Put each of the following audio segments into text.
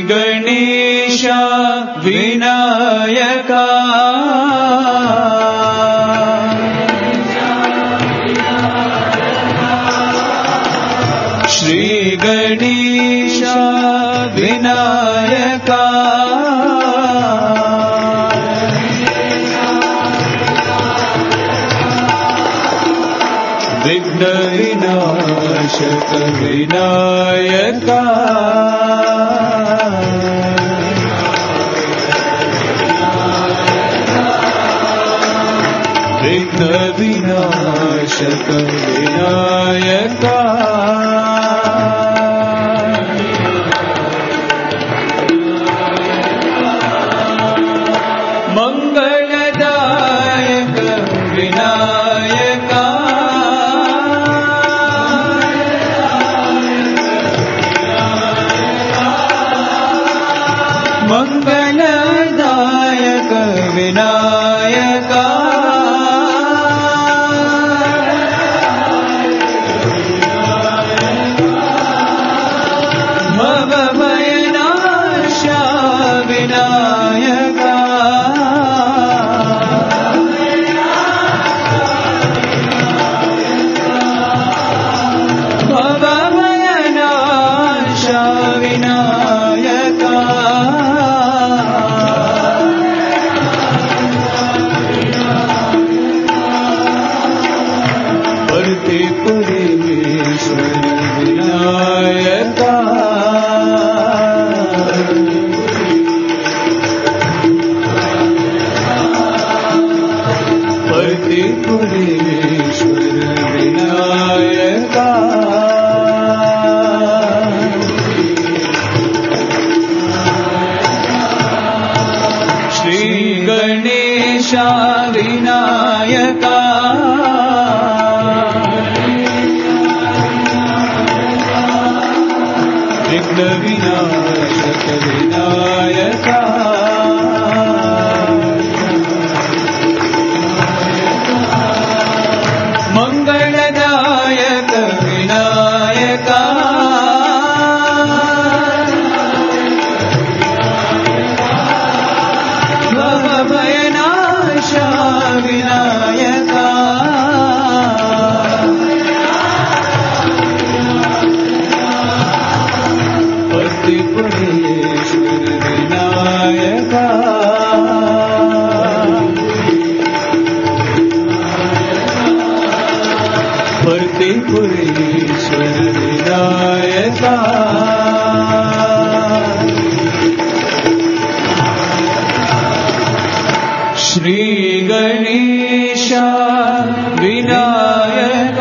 गणेश विनायक श्री गणेश विनायक विघ्न विनाशक विनायक विघ्न विनाशक विनायक मंगलदायक विनायक मंगलदायक विनायक भवभयनाश विनायक भवभयनाश विनायक परमेश्वर विनायक परमेश्वर विनायक श्री गणेश विनायक विघ्न विनाशक विनायक मंगलदायक विनायक भवभयनाश विनायक परमेश्वर विनायक परमेश्वर विनायक श्री गणेश विनायक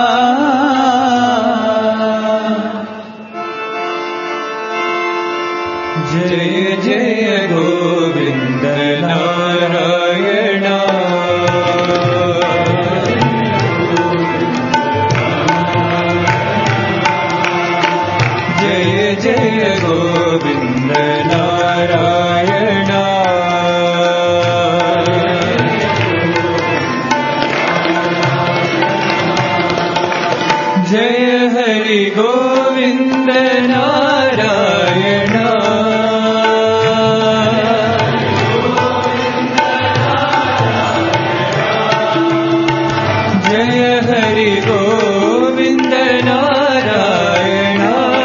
जय जय गोविंद नारायण जय जय गोविंद नारायण जय हरि गोविंद नारायण जय हरि गोविंद नारायण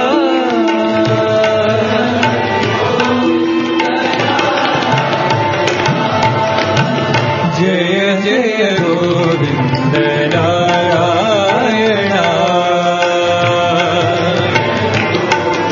जय जय गोविंद नारायण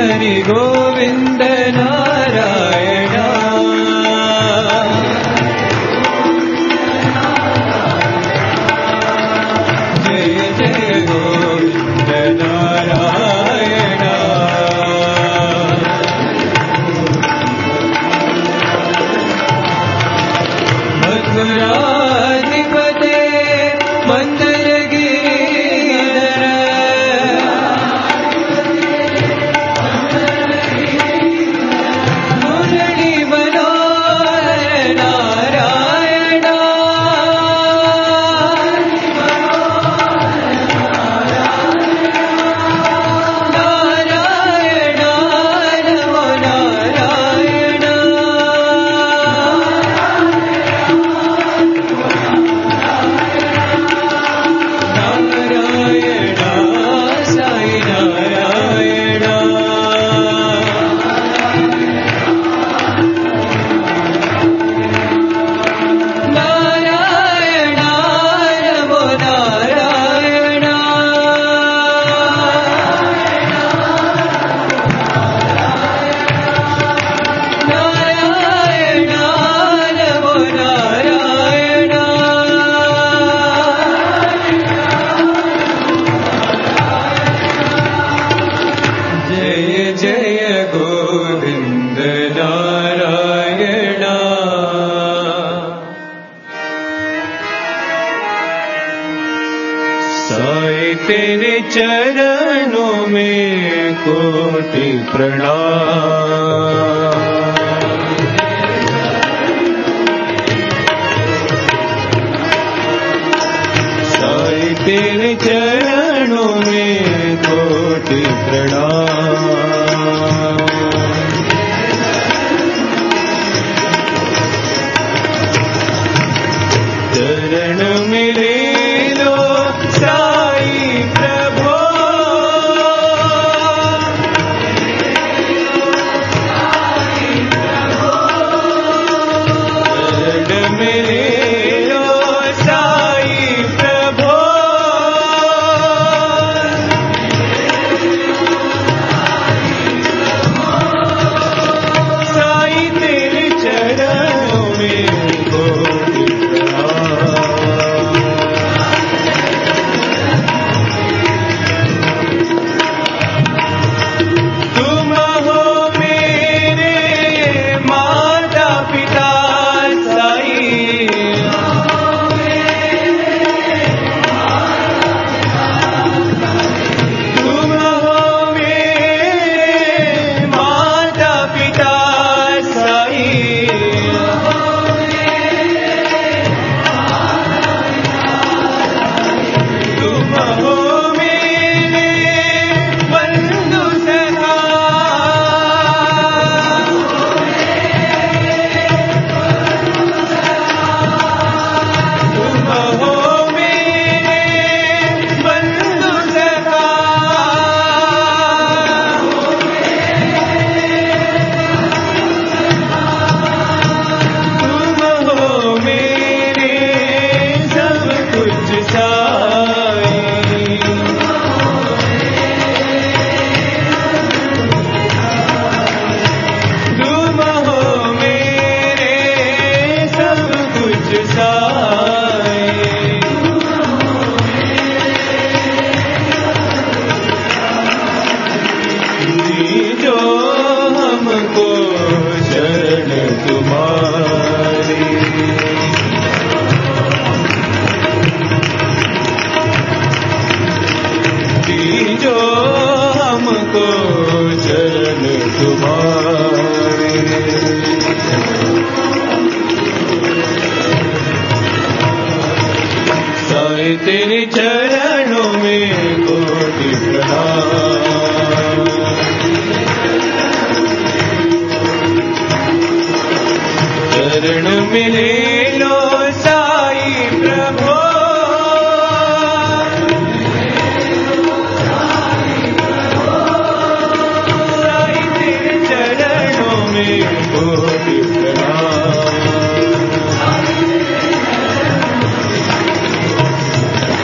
हरि गोविंद नारायण जय जय गोविंद नारायण मथुराधिपते मंदरगिरिधर मुरली मनोहर नारायण नारायण नमो नारायण नारायण साई नारायण नारायण नमो नारायण नारायण नमो नारायण जय जय गोविंद नारायण साई तेरे चरणों में कोटि प्रणाम साई तेरे चरणों में कोटि प्रणाम चरण मेरे लो साई प्रभो चरण मेरे लो साई प्रभो साई तेरे चरणों में कोटि प्रणाम तुम हो मेरे माता पिता साई तुम हो मेरे माता पिता साई तुम हो मेरे बंधु सखा तुम हो मेरे बंधु सखा तुम हो मेरे सब कुछ साई तुम हो मेरे सब कुछ साई दीजो हमको शरण तुम्हारी दीजो हमको शरण तुम्हारी साई तेरे चरणों में कोटि प्रणाम चरण मिले लो साई प्रभो साई तेरे चरणों में कोटि प्रणाम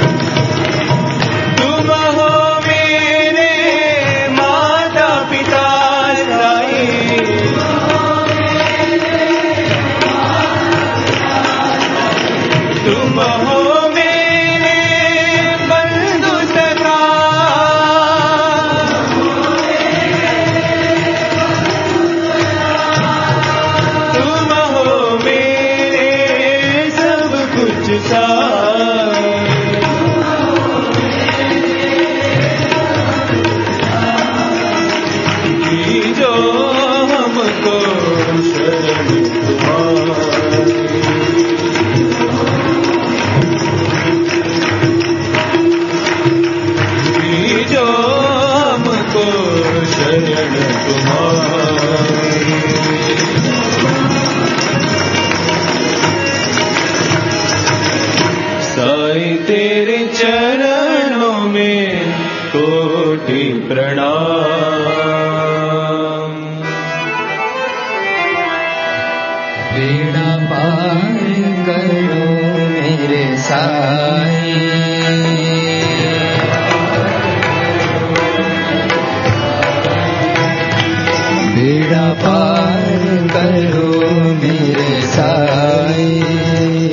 तुम हो मेरे माता पिता चरणों में कोटि प्रणाम। बेड़ा पार करो मेरे साईं, बेड़ा पार करो मेरे साईं,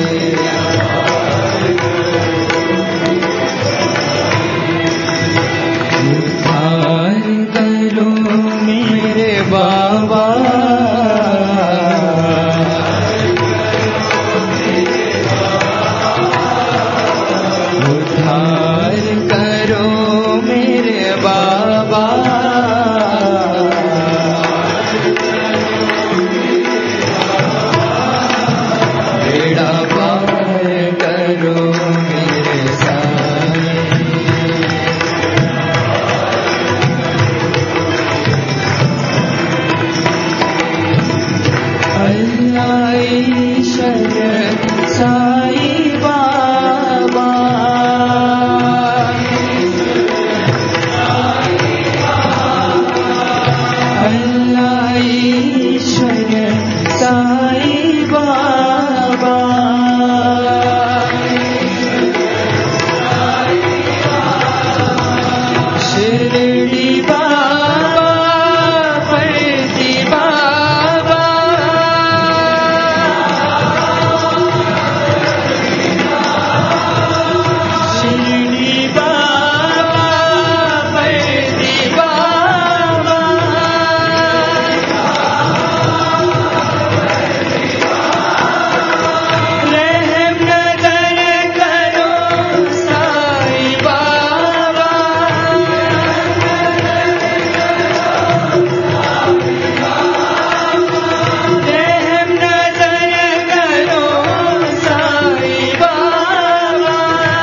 उद्धार करो मेरे बाबा, उद्धार करो मेरे बाबा, बेड़ा पार करो मेरे साईं। अल्लाह ईश्वर साईं बाबा, अल्लाह ईश्वर साईं बाबा, शिरडी बाबा, फर्जी बाबा, शिरडी बाबा, फर्जी बाबा, रहम नजर करो साईं बाबा, रहम नजर करो साईं बाबा,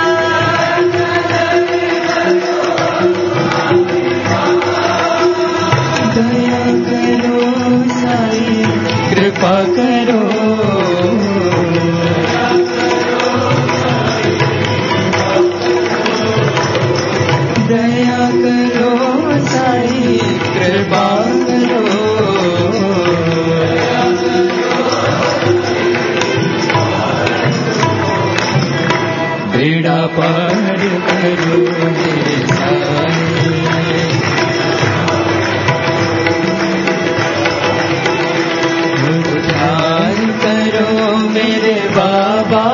दया करो साईं, कृपा करो, दया करो साईं, कृपा करो, बेड़ा पार करो मेरे साईं, उद्धार करो मेरे बाबा,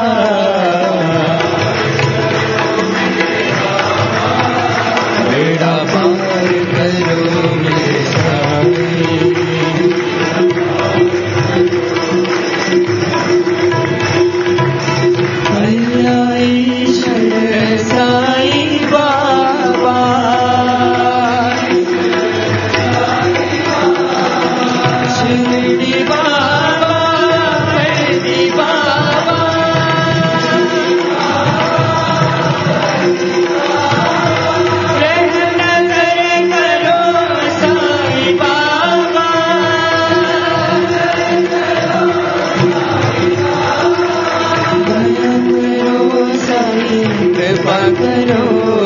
बेड़ा पार करो मेरे साईं, अल्लाह ईश्वर साईं बाबा, शिरडी बाबा, फर्जी बाबा, रहम नजर करो साईं बाबा, दया करो साईं, कृपा करो,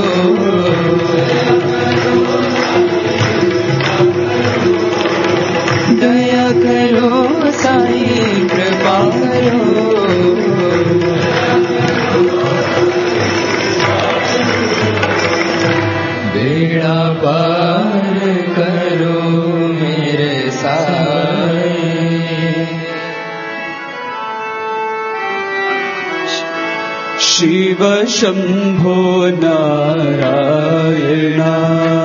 दया करो साईं, कृपा करो, बेड़ा पार करो मेरे साईं। शिव शंभो नारायणा,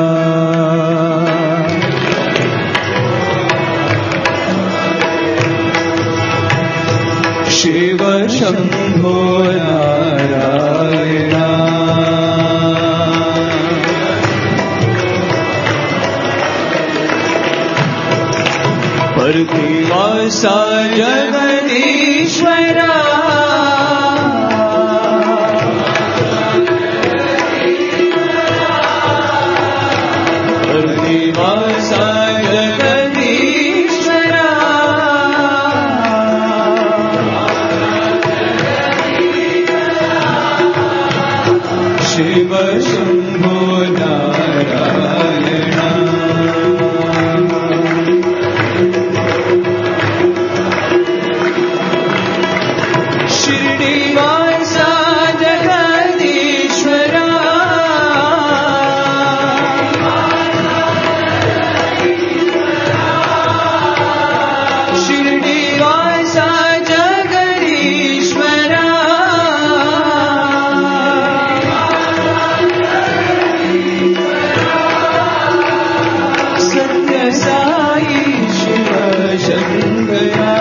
शिव शंभो नारायणा, प्रतिवासा जगदीश्वरा, प्रतिवासा जगदीश्वरा, शिव शम्भो नारायण शिर्डीवासा जगदीश्वरा शिर्डीवासा जगदीश्वरा सत्य साई शिव शंकरा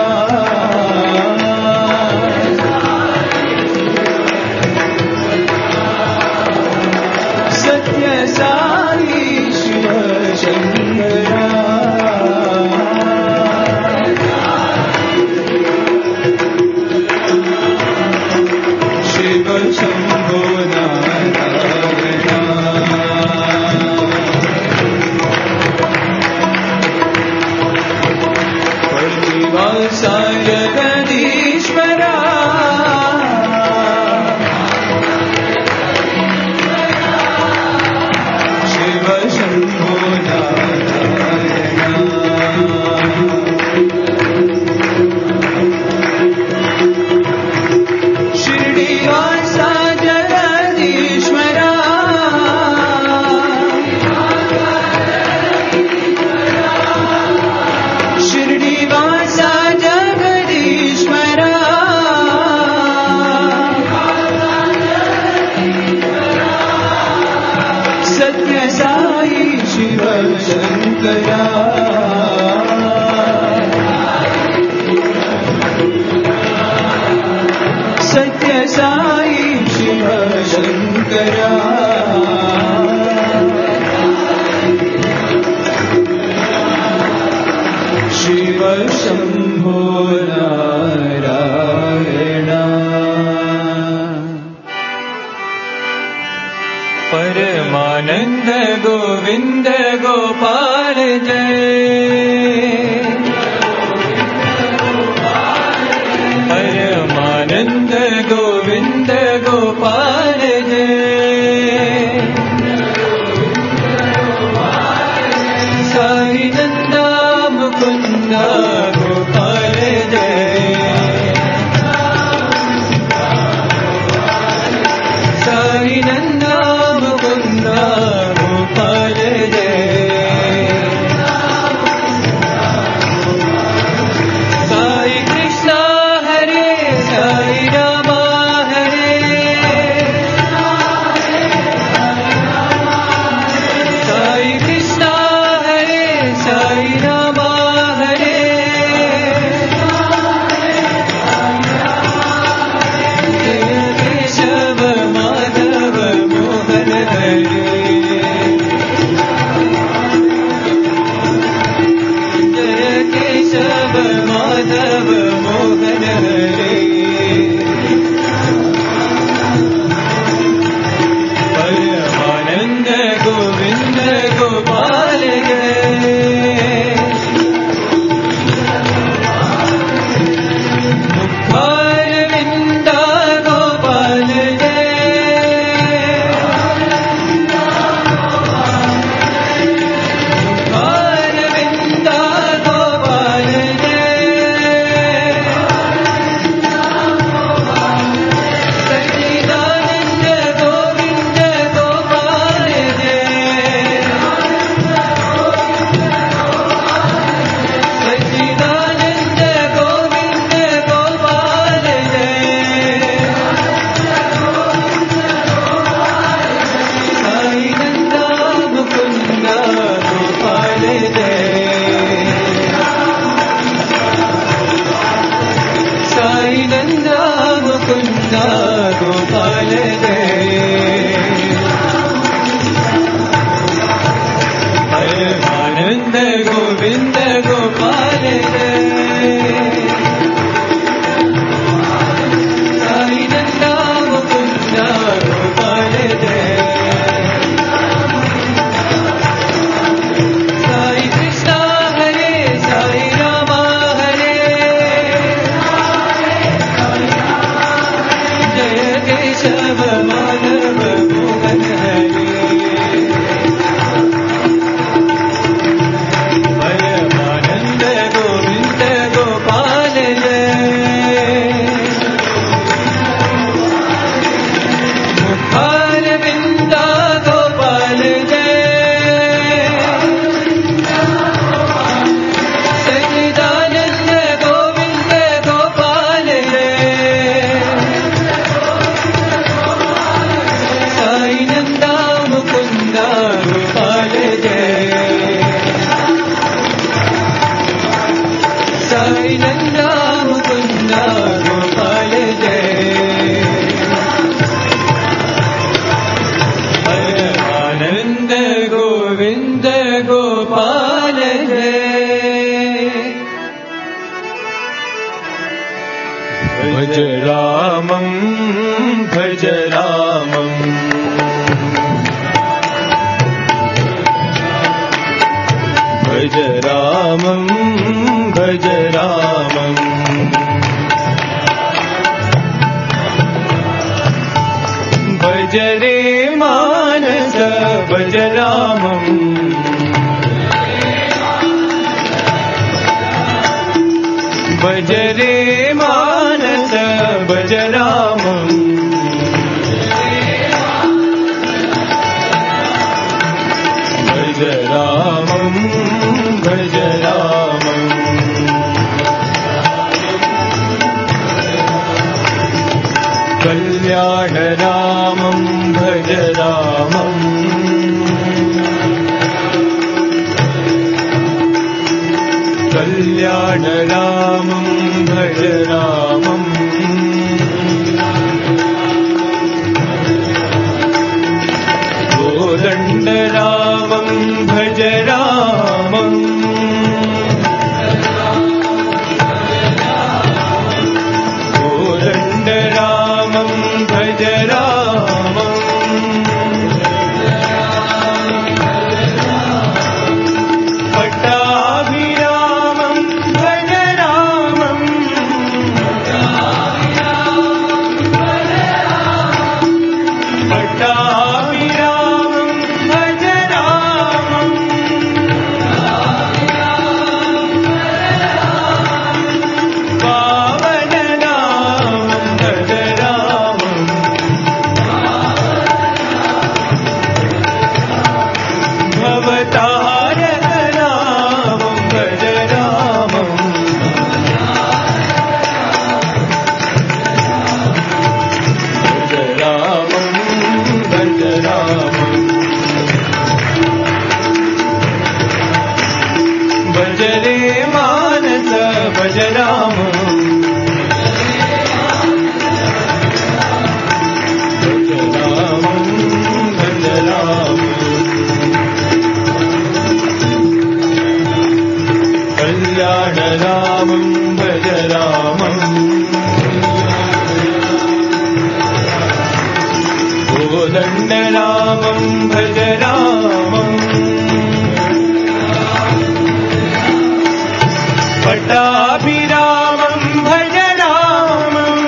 सत्य साई शिव शंकरा शिव शंभो नारायण प्रतिवासा जगदीश्वरा शिव शंभो नारायण शिर्डीवासा जगदीश्वरा शिर्डीवासा जगदीश्वरा सत्य साई शिव शंकरा सत्य साई शिव शंकरा शिव शंभो नारायण परमानंद गोविंद गोपाल जय परमानंद गोविंद गोपाल जय साई नंदा मुकुंद गोपाल जय साई नंदा मुकुंद गोपाल जय भज रे मानस भज रामम् भज रे मानस भज रामम् भज रामम् भज रामम् कल्याण रामम् भज रामम् कल्याण रामम् भज रामम् कोदण्ड रामम् भज रामम् कोदण्ड रामम् भज रामम् पट्टाभिरामम् भज रामम् पट्टाभिरामम् भज रामम् पावन रामम् भज रामम् भवतारक रामम् भज रामम् भज रामम् भज रामम् भज रे मानस भज रामम् भज रामम् भज रामम् कल्याण रामम् भज रामम् कोदण्ड रामम् भज रामम् पट्टाभिरामम् भज रामम्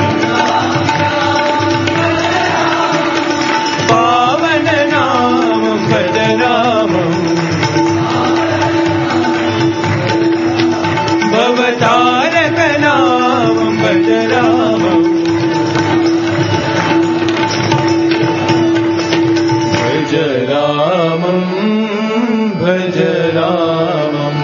पावन नामम् भज रामम् भवतारक नामम् भज रामम् भज रामम् भज रामम्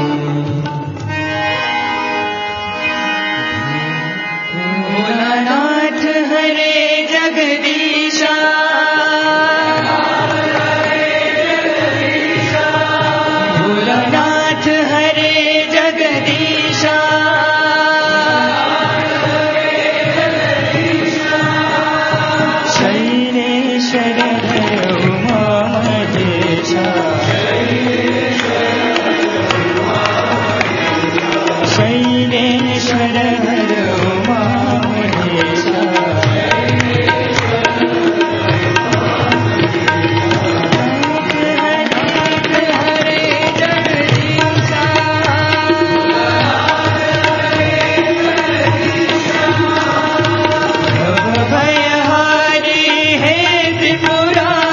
भोलानाथ हरे जगदीशा भोलानाथ हरे जगदीशा शैलेश्वर हर उमादेशा शैलेश्वर हर उमादेशा हरे जगदीशा भवभयहारी हे त्रिपुरारी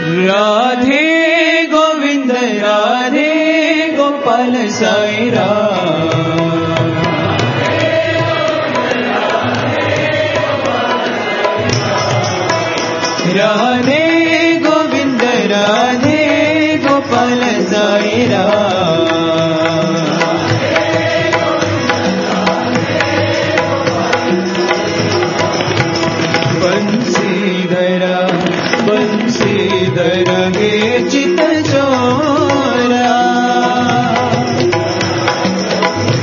राधे गोविंद राधे गोपाल साई राम। राधे गोविंद राधे गोपाल साई राम। बंसीधर हे चित चोरा।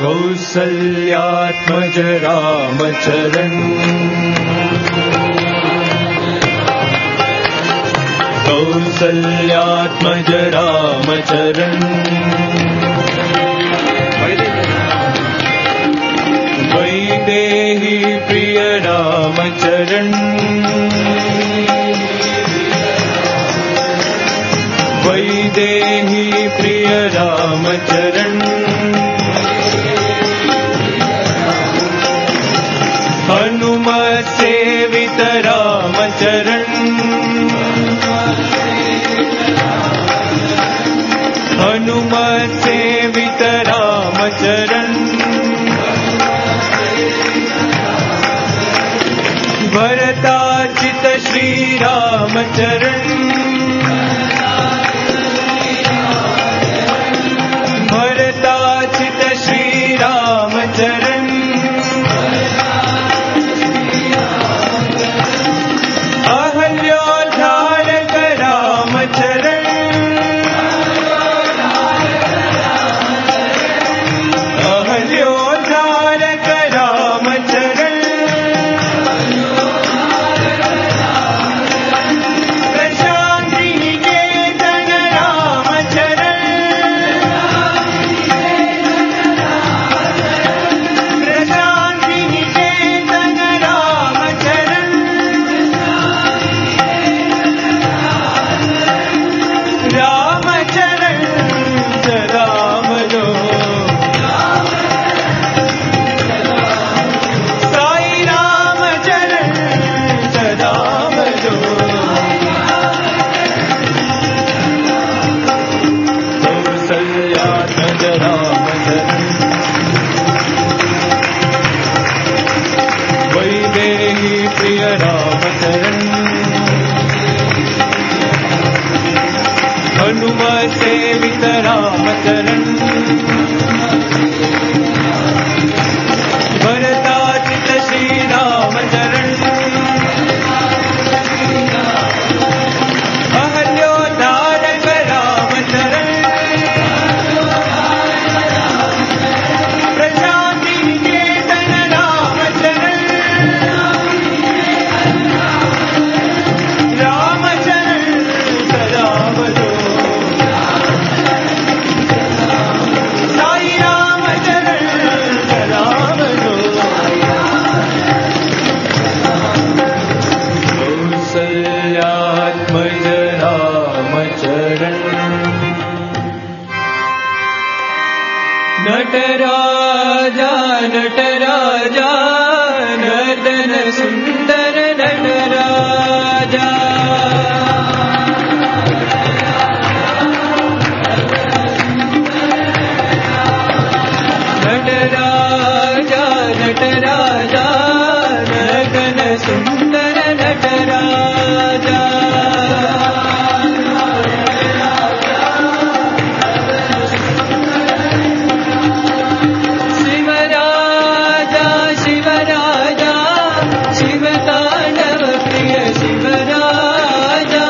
कौसल्यात्मज रामचरण कौसल्यात्मज रामचरण वैदेही प्रिय रामचरण वैदेही प्रिय रामचरण हनुमत सेवित रामचरण हनुमत सेवित रामचरण भरताचित श्री रामचरण भरताचित श्री रामचरण अहल्योद्धारक रामचरण अहल्योद्धारक रामचरण प्रशांति निकेतन रामचरण प्रशांति निकेतन रामचरण रामचरण सदा भजो साई रामचरण सदा भजो कौसल्यात्मज रामचरण वैदेही प्रिय रामचरण हनुमत सेवित रामचरण भरताचित श्री रामचरण अहल्योद्धारक रामचरण प्रशांति निकेतन रामचरण रामचरण सदा भजो साई रामचरण सदा भजो कौसल्यात्मज रामचरण नटराजा नटराजा नटन सुंदर नटराजा नटराजा नटराजा नटन सुंदर नटराजा शिवराजा शिवराजा शिवतांडव प्रिय शिवराजा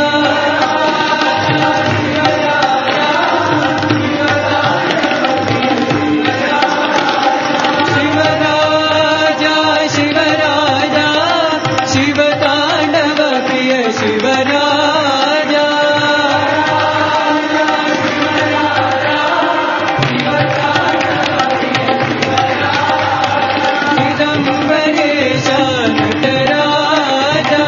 शिवराजा शिवराजा शिवतांडव प्रिय शिवराजा चिदंबरेश नटराजा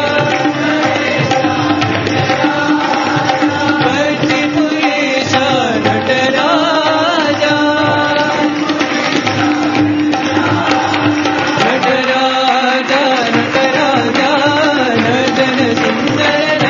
पतिपुरेश नटराजा नटराजा नटराजा नटन सुंदर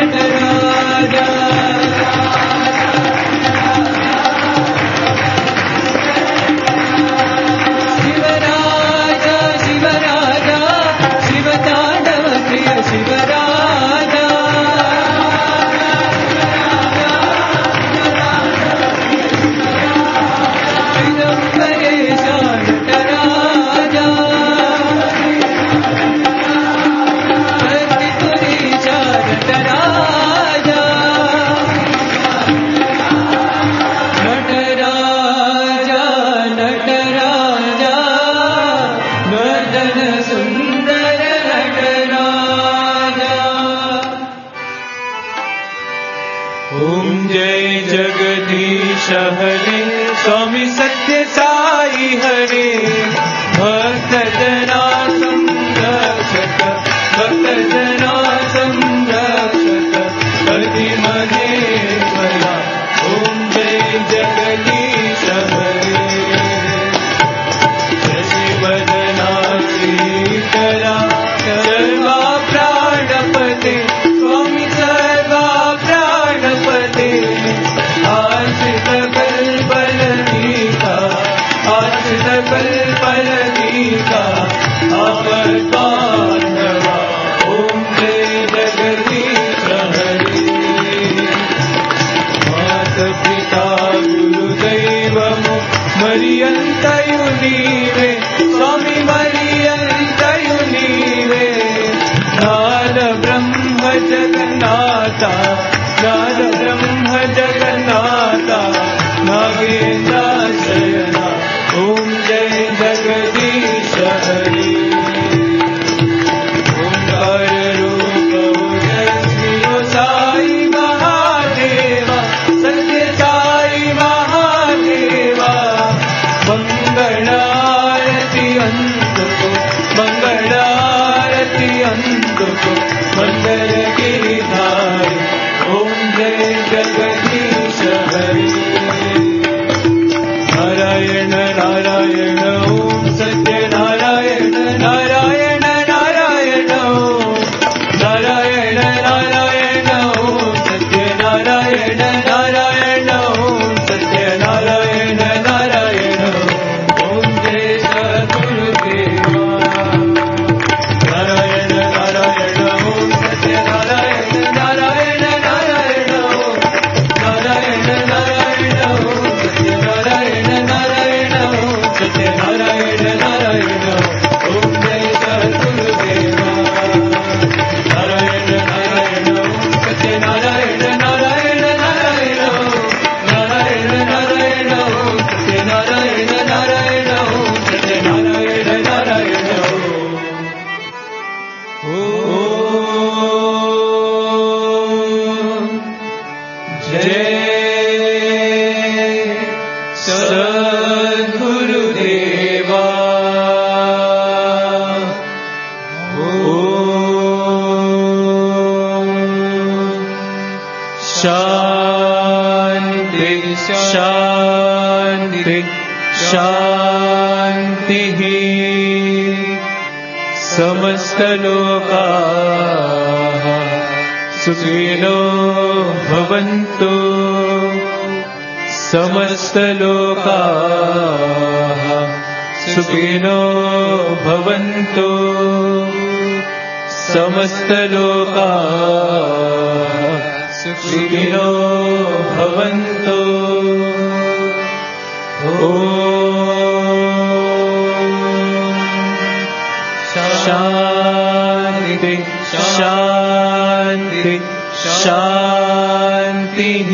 ओम जय जगदीश हरे स्वामी सत्य साई हरे भक्त जना संरक्षक भक्त जना संरक्षक हरि महेश्वरा ओम जय जगदीश हरे शशिवदना श्रीकरा सर्वा प्राणपते स्वामी सर्वा प्राणपते आश्रित कल्पलतिका आश्रित कल्पलतिका आपद्बान्धवा ओम जय जगदीश हरे मात पिता गुरुदैवमो मरियन्तयु नीवे स्वामी मरियन्तयु नीवे नाद ब्रह्म जगन्नाथा नाद ब्रह्म जगन्नाथा नागेन्द्राशयना ओम जय जगदीश हरे ओंकार रूप ओजस्वी साई महादेवा सत्य साई महादेवा मंगलारती अंतको मंगलारती अंतको मंगल गिरिधारी ओम जय जगदीश हरे नारायण नारायण ओम सत्य नारायण नारायण नारायण ओम नारायण नारायण ओम सत्य नारायण नारायण ओम सत्य नारायण नारायण ओम जय सद्गुरुदेवा नारायण नारायण ओम सत्य नारायण नारायण नारायण ओम नारायण नारायण ओम सत्य नारायण नारायण ओम सत्य नारायण नारायण ओम जय सद्गुरुदेवा नारायण नारायण ओम सत्य नारायण नारायण नारायण ओम नारायण नारायण ओम सत्य नारायण नारायण ओम सत्य नारायण नारायण ओम जय सद्गुरुदेवा शांति शांति शांतिः समस्त लोकाः सुखिनो भवन्तु समस्त लोकाः सुखिनो भवन्तु समस्त लोकाः सुखिनो भवन्तु शांति शांति शांतिः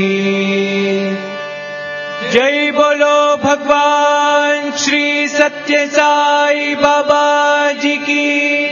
जय बोलो भगवान श्री सत्य साई बाबा जी की